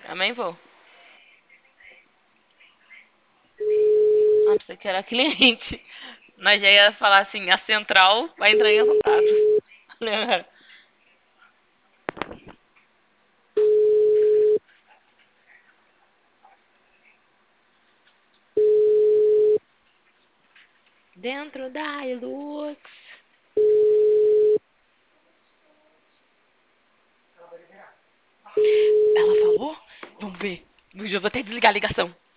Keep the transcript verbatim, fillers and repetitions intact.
Também vou. Ah, pensei que era cliente. Nós já ia falar assim, a central vai entrar em contato. Dentro da Hilux. Ela falou? Vamos ver. Eu vou até desligar a ligação.